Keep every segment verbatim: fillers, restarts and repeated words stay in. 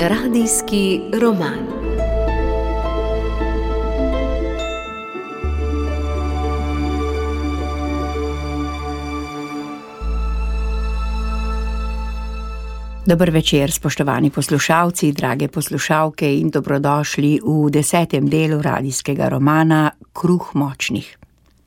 Radijski roman. Dober večer, spoštovani poslušalci, drage poslušalke in dobrodošli v desetem delu radijskega romana Kruh močnih.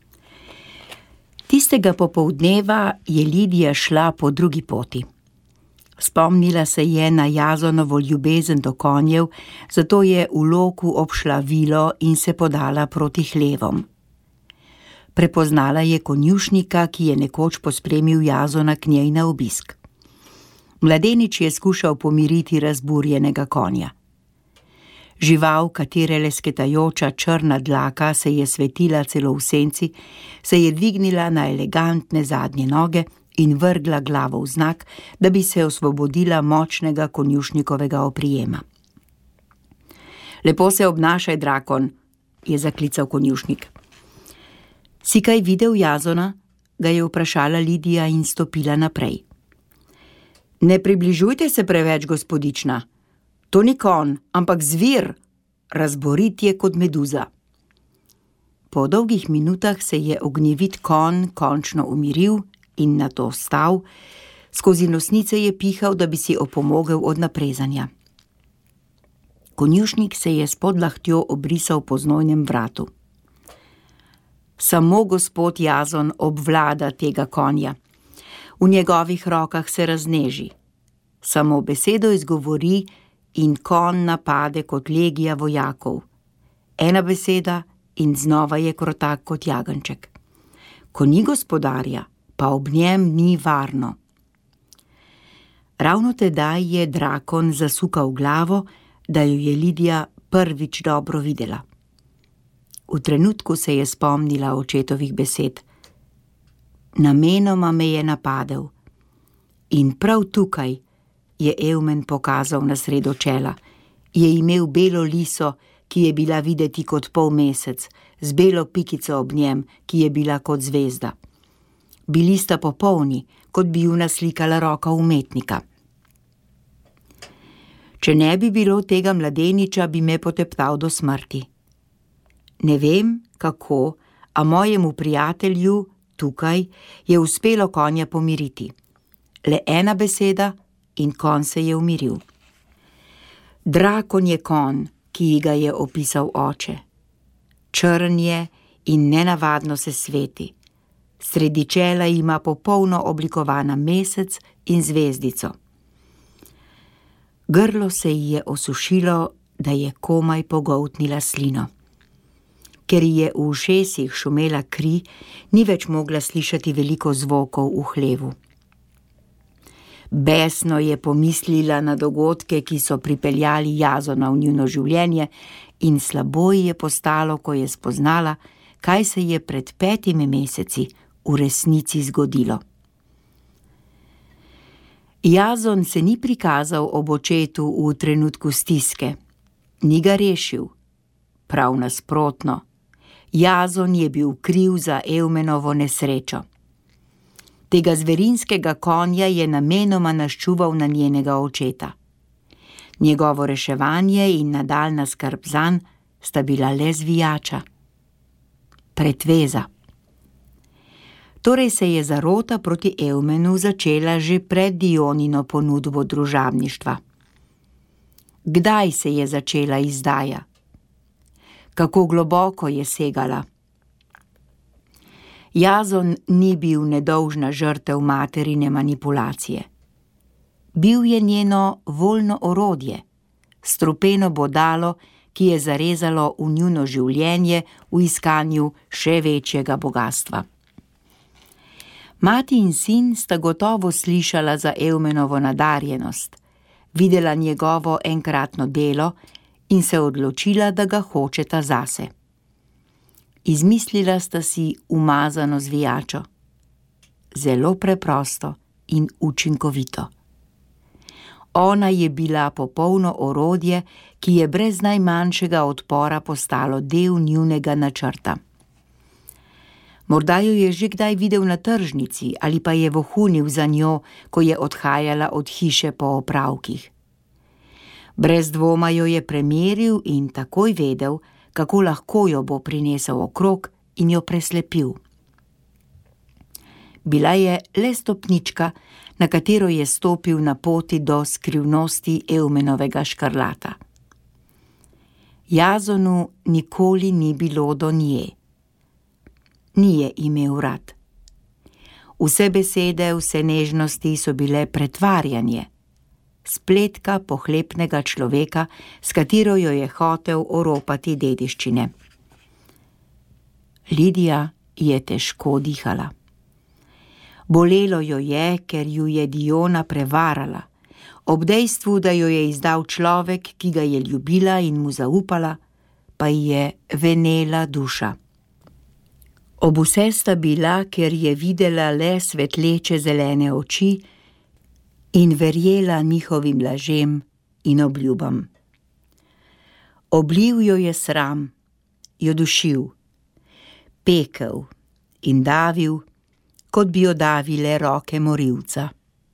Tistega popoldneva je Lidija šla po drugi poti. Spomnila se je na Jazonovo ljubezen do konjev, zato je v loku obšla vilo in se podala proti hlevom. Prepoznala je konjušnika, ki je nekoč pospremil Jazona k njej na obisk. Mladenič je skušal pomiriti razburjenega konja. Žival, katere lesketajoča črna dlaka se je svetila celo v senci, se je dvignila na elegantne zadnje noge in vrgla glavo v znak, da bi se osvobodila močnega konjušnikovega oprijema. Lepo se obnašaj, Drakon, je zaklical konjušnik. Si kaj videl Jazona? Ga je vprašala Lidija in stopila naprej. Ne približujte se preveč, gospodična. To ni konj, ampak zvir, razborit je kot meduza. Po dolgih minutah se je ognjevit konj končno umiril in nato stal, skozi nosnice je pihal, da bi si opomogel od naprezanja. Konjušnik se je s podlahtjo obrisal po znojnem vratu. Samo gospod Jazon obvlada tega konja. V njegovih rokah se razneži. Samo besedo izgovori in konj napade kot legija vojakov. Ena beseda in znova je krotak kot jagenjček. Ko ni gospodarja, pa ob njem ni varno. Ravno tedaj je Drakon zasukal glavo, da jo je Lidija prvič dobro videla. V trenutku se je spomnila očetovih besed. Namenoma me je napadel. In prav tukaj, je Evmen pokazal na sredo čela, je imel belo liso, ki je bila videti kot polmesec, z belo pikico ob njem, ki je bila kot zvezda. Bili sta popolni, kot bi ju naslikala roka umetnika. Če ne bi bilo tega mladeniča, bi me poteptal do smrti. Ne vem, kako, a mojemu prijatelju tukaj je uspelo konja pomiriti. Le ena beseda in konj se je umiril. Drakon je konj, ki ga je opisal oče. Črn je in nenavadno se sveti. Sredi čela ima popolno oblikovana mesec in zvezdico. Grlo se ji je osušilo, da je komaj pogoltnila slino. Ker ji je v ušesih šumela kri, ni več mogla slišati veliko zvokov v hlevu. Besno je pomislila na dogodke, ki so pripeljali Jazona v njuno življenje, in slabo ji je postalo, ko je spoznala, kaj se je pred petimi meseci v resnici zgodilo. Jazon se ni prikazal ob očetu v trenutku stiske. Ni ga rešil. Prav nasprotno. Jazon je bil kriv za Evmenovo nesrečo. Tega zverinskega konja je namenoma naščuval na njenega očeta. Njegovo reševanje in nadaljnja skrb zanj sta bila le zvijača. Pretveza. Torej se je zarota proti Evmenu začela že pred Dionino ponudbo družabništva. Kdaj se je začela izdaja? Kako globoko je segala? Jazon ni bil nedolžna žrtev materine manipulacije. Bil je njeno voljno orodje, strupeno bodalo, ki je zarezalo v njuno življenje v iskanju še večjega bogastva. Mati in sin sta gotovo slišala za Evmenovo nadarjenost, videla njegovo enkratno delo in se odločila, da ga hočeta zase. Izmislila sta si umazano zvijačo. Zelo preprosto in učinkovito. Ona je bila popolno orodje, ki je brez najmanjšega odpora postalo del njunega načrta. Morda jo je že kdaj videl na tržnici ali pa je vohunil za njo, ko je odhajala od hiše po opravkih. Brez dvoma jo je premeril in takoj vedel, kako lahko jo bo prinesel okrog in jo preslepil. Bila je le stopnička, na katero je stopil na poti do skrivnosti Eumenovega škrlata. Jazonu nikoli ni bilo do nje. Ni je imel rad. Vse besede, vse nežnosti so bile pretvarjanje, spletka pohlepnega človeka, s katero jo je hotel oropati dediščine. Lidija je težko dihala. Bolelo jo je, ker ju je Diona prevarala, ob dejstvu, da jo je izdal človek, ki ga je ljubila in mu zaupala, pa ji je venela duša. Ob vse sta bila, ker je videla le svetleče zelene oči in verjela njihovim lažem in obljubam. Obliv jo je sram, jo dušil, pekel in davil, kot bi jo davile roke morilca.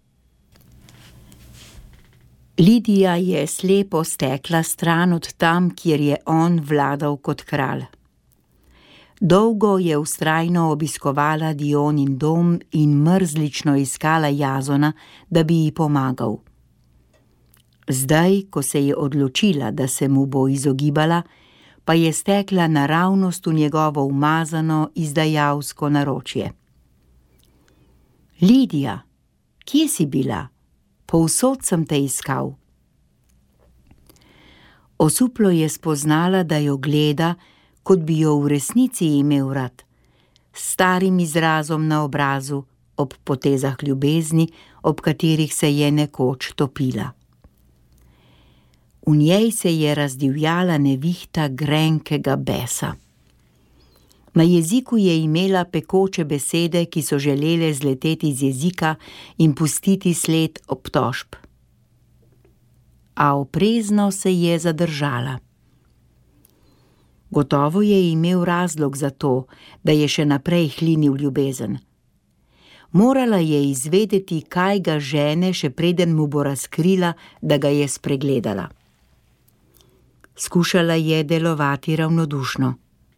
Lidija je slepo stekla stran od tam, kjer je on vladal kot kralj. Dolgo je vztrajno obiskovala Dionin dom in mrzlično iskala Jazona, da bi ji pomagal. Zdaj, ko se je odločila, da se mu bo izogibala, pa je stekla naravnost v njegovo umazano, izdajalsko naročje. Lidija, kje si bila? Povsod sem te iskal. Osuplo je spoznala, da jo gleda, kot bi jo v resnici imel rad, s starim izrazom na obrazu, ob potezah ljubezni, ob katerih se je nekoč topila. V njej se je razdivjala nevihta grenkega besa. Na jeziku je imela pekoče besede, ki so želele zleteti z jezika in pustiti sled obtožb. A oprezno se je zadržala. Gotovo je imel razlog za to, da je še naprej hlinil ljubezen. Morala je izvedeti, kaj ga žene, še preden mu bo razkrila, da ga je spregledala. Skušala je delovati ravnodušno.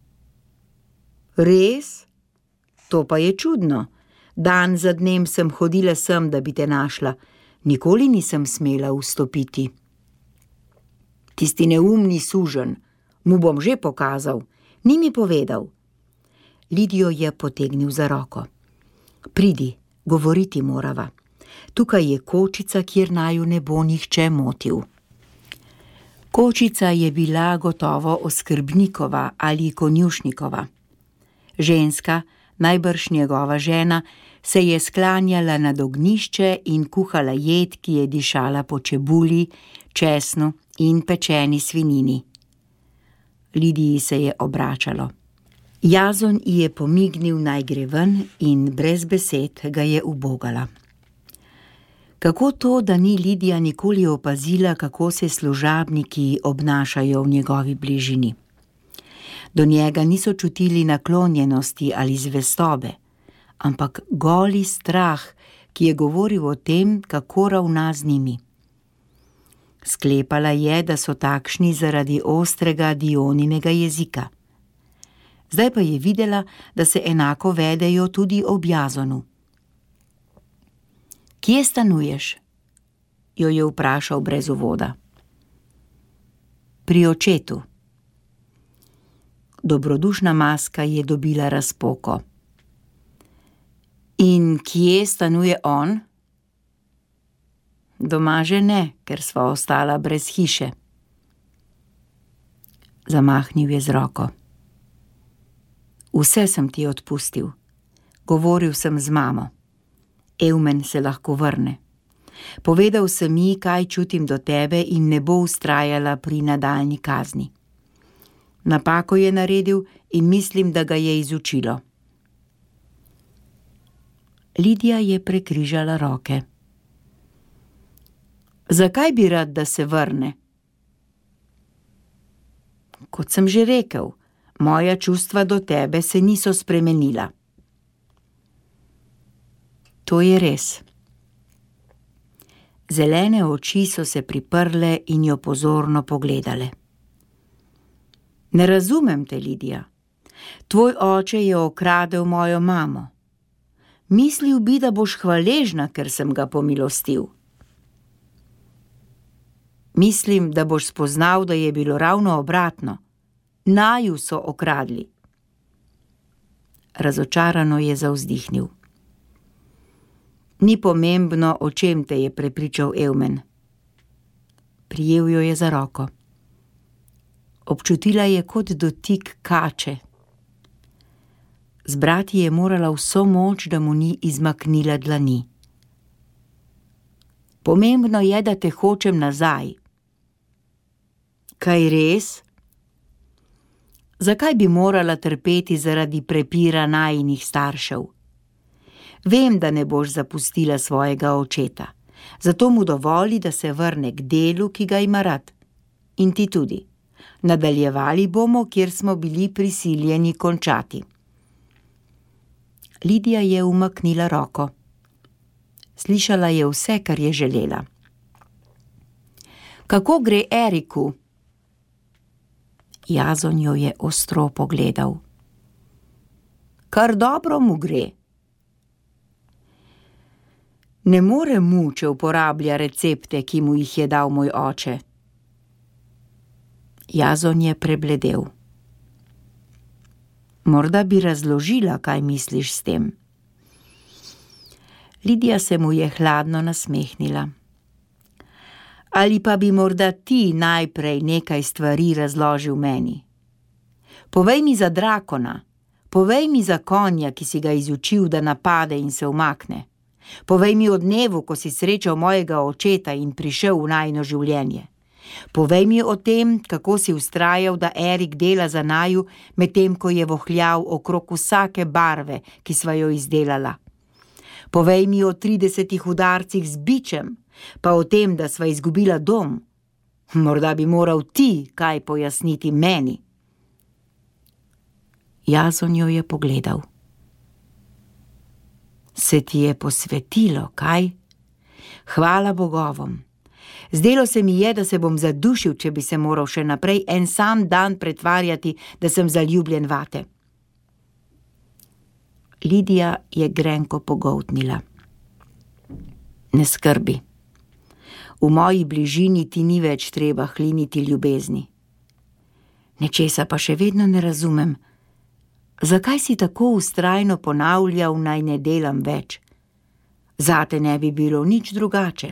Res? To pa je čudno. Dan za dnem sem hodila sem, da bi te našla. Nikoli nisem smela vstopiti. Tisti neumni suženj, mu bom že pokazal, ni mi povedal. Lidijo je potegnil za roko. Pridi, govoriti morava. Tukaj je kočica, kjer naju ne bo nihče motil. Kočica je bila gotovo oskrbnikova ali konjušnikova. Ženska, najbrž njegova žena, se je sklanjala nad ognjišče in kuhala jed, ki je dišala po čebuli, česnu in pečeni svinini. Lidiji se je obračalo. Jazon ji je pomignil, naj gre ven, in brez besed ga je ubogala. Kako to, da ni Lidija nikoli opazila, kako se služabniki obnašajo v njegovi bližini? Do njega niso čutili naklonjenosti ali zvestobe, ampak goli strah, ki je govoril o tem, kako ravna z njimi. Sklepala je, da so takšni zaradi ostrega Dioninega jezika. Zdaj pa je videla, da se enako vedejo tudi ob Jazonu. Kje stanuješ? Jo je vprašal brez uvoda. Pri očetu. Dobrodušna maska je dobila razpoko. In kje stanuje on? Doma že ne, ker sva ostala brez hiše. Zamahnil je z roko. Vse sem ti odpustil. Govoril sem z mamo. Eumen se lahko vrne. Povedal sem ji, kaj čutim do tebe in ne bo vztrajala pri nadaljnji kazni. Napako je naredil in mislim, da ga je izučilo. Lidija je prekrižala roke. Zakaj bi rad, da se vrne? Kot sem že rekel, moja čustva do tebe se niso spremenila. To je res. Zelene oči so se priprle in jo pozorno pogledale. Ne razumem te, Lidija. Tvoj oče je okradel mojo mamo. Mislil bi, da boš hvaležna, ker sem ga pomilostil. Mislim, da boš spoznal, da je bilo ravno obratno. Naju so okradli. Razočarano je zavzdihnil. Ni pomembno, o čem te je prepričal Evmen. Prijel jo je za roko. Občutila je kot dotik kače. Zbrati je morala vso moč, da mu ni izmaknila dlani. Pomembno je, da te hočem nazaj. Kaj res? Zakaj bi morala trpeti zaradi prepira najinih staršev? Vem, da ne boš zapustila svojega očeta, zato mu dovoli, da se vrne k delu, ki ga ima rad. In ti tudi. Nadaljevali bomo, kjer smo bili prisiljeni končati. Lidija je umaknila roko. Slišala je vse, kar je želela. Kako gre Eriku? Jazon jo je ostro pogledal. Kar dobro mu gre. Ne more mu, če uporablja recepte, ki mu jih je dal moj oče. Jazon je prebledel. Morda bi razložila, kaj misliš s tem. Lidija se mu je hladno nasmehnila. Ali pa bi morda ti najprej nekaj stvari razložil meni. Povej mi za drakona, povej mi za konja, ki si ga izučil, da napade in se umakne. Povej mi o dnevu, ko si srečal mojega očeta in prišel v najino življenje. Povej mi o tem, kako si vztrajal, da Erik dela za naju, medtem ko je vohljal okrog vsake barve, ki sva jo izdelala. Povej mi o tridesetih udarcih z bičem, pa o tem, da sva izgubila dom. Morda bi moral ti kaj pojasniti meni. Jazon jo je pogledal. Se ti je posvetilo, kaj? Hvala bogovom. Zdelo se mi je, da se bom zadušil, če bi se moral še naprej en sam dan pretvarjati, da sem zaljubljen vate. Lidija je grenko pogoltnila. Ne skrbi. V moji bližini ti ni več treba hliniti ljubezni. Nečesa pa še vedno ne razumem. Zakaj si tako vztrajno ponavljal, naj ne delam več? Zate ne bi bilo nič drugače.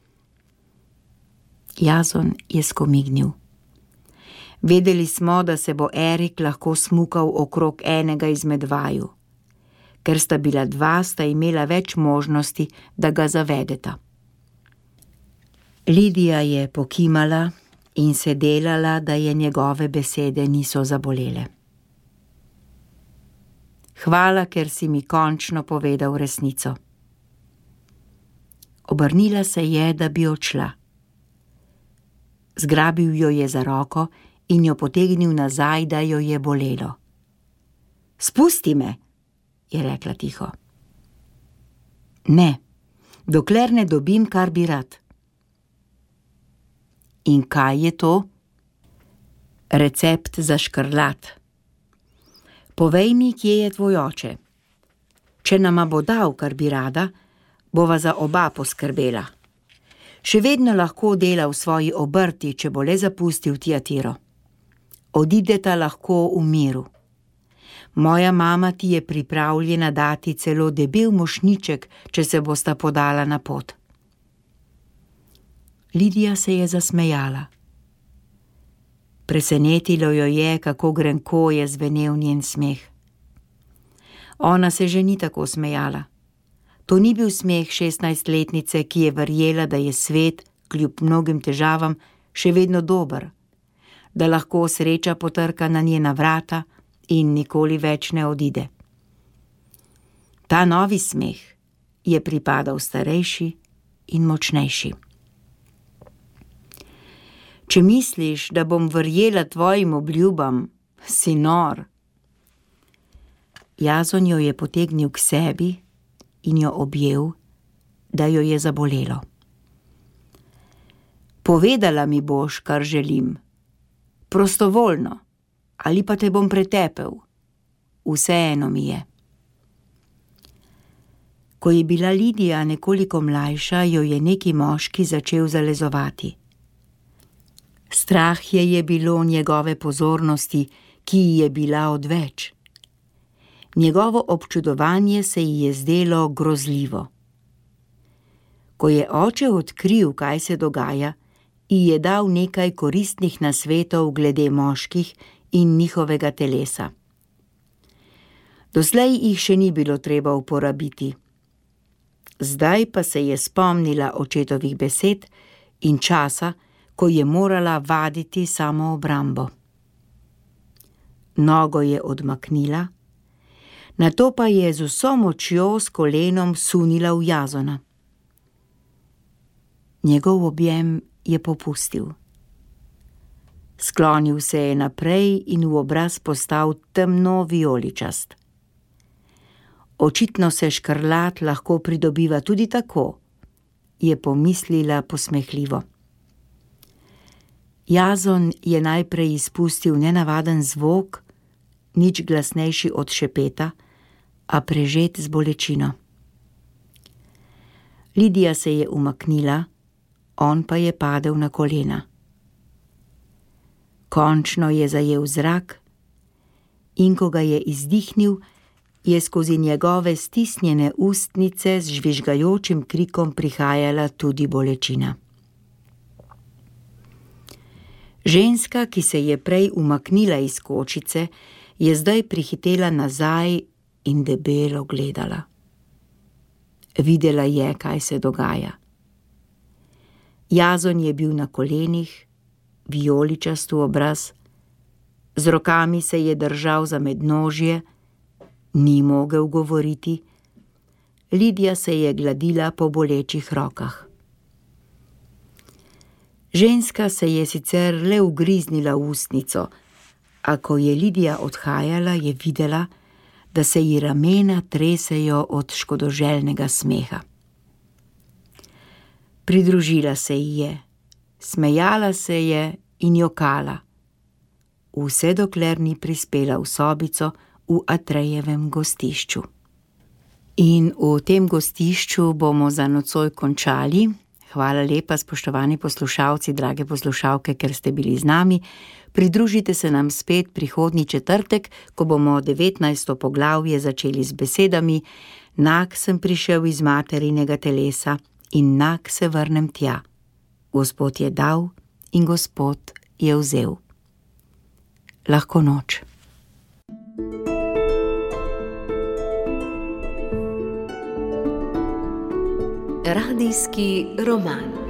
Jazon je skomignil. Vedeli smo, da se bo Erik lahko smukal okrog enega izmed vaju. Ker sta bila dva, sta imela več možnosti, da ga zavedeta. Lidija je pokimala in se delala, da je njegove besede niso zabolele. Hvala, ker si mi končno povedal resnico. Obrnila se je, da bi odšla. Zgrabil jo je za roko in jo potegnil nazaj, da jo je bolelo. Spusti me, je rekla tiho. Ne, dokler ne dobim, kar bi rad. In kaj je to? Recept za škrlat. Povej mi, kje je tvoj oče. Če nama bo dal, kar bi rada, bova za oba poskrbela. Še vedno lahko dela v svoji obrti, če bo le zapustil Tiatiro. Odideta lahko v miru. Moja mama ti je pripravljena dati celo debel mošnjiček, če se bosta podala na pot. Lidija se je zasmejala. Presenetilo jo je, kako grenko je zvenel njen smeh. Ona se že ni tako smejala. To ni bil smeh šestnajstletnice, ki je verjela, da je svet, kljub mnogim težavam, še vedno dober, da lahko sreča potrka na njena vrata in nikoli več ne odide. Ta novi smeh je pripadal starejši in močnejši. Če misliš, da bom verjela tvojim obljubam, si nor. Jazon jo je potegnil k sebi in jo objel, da jo je zabolelo. Povedala mi boš, kar želim. Prostovoljno, ali pa te bom pretepel. Vseeno mi je. Ko je bila Lidija nekoliko mlajša, jo je neki moški začel zalezovati. Strah je je bilo njegove pozornosti, ki ji je bila odveč. Njegovo občudovanje se ji je zdelo grozljivo. Ko je oče odkril, kaj se dogaja, ji je dal nekaj koristnih nasvetov glede moških in njihovega telesa. Doslej jih še ni bilo treba uporabiti. Zdaj pa se je spomnila očetovih besed in časa, ko je morala vaditi samoobrambo. Nogo je odmaknila, nato pa je z vso močjo s kolenom sunila v Jasona. Njegov objem je popustil. Sklonil se je naprej in v obraz postal temno vijoličast. Očitno se škrlat lahko pridobiva tudi tako, je pomislila posmehljivo. Jason je najprej izpustil nenavaden zvok, nič glasnejši od šepeta, a prežet z bolečino. Lidija se je umaknila, on pa je padel na kolena. Končno je zajel zrak in ko ga je izdihnil, je skozi njegove stisnjene ustnice z žvižgajočim krikom prihajala tudi bolečina. Ženska, ki se je prej umaknila iz kočice, je zdaj prihitela nazaj in debelo gledala. Videla je, kaj se dogaja. Jason je bil na kolenih, vijoličast v obraz, z rokami se je držal za mednožje, ni mogel govoriti, Lidija se je gladila po bolečih rokah. Ženska se je sicer le ugriznila v ustnico, a ko je Lidija odhajala, je videla, da se ji ramena tresejo od škodoželjnega smeha. Pridružila se ji je, smejala se je in jokala, vse dokler ni prispela v sobico v Atrejevem gostišču. In v tem gostišču bomo za nocoj končali. Hvala lepa, spoštovani poslušalci, drage poslušalke, ker ste bili z nami. Pridružite se nam spet prihodnji četrtek, ko bomo devetnajsto poglavje začeli z besedami: Nag sem prišel iz materinega telesa in nag se vrnem tja. Gospod je dal in Gospod je vzel. Lahko noč. Radijski roman.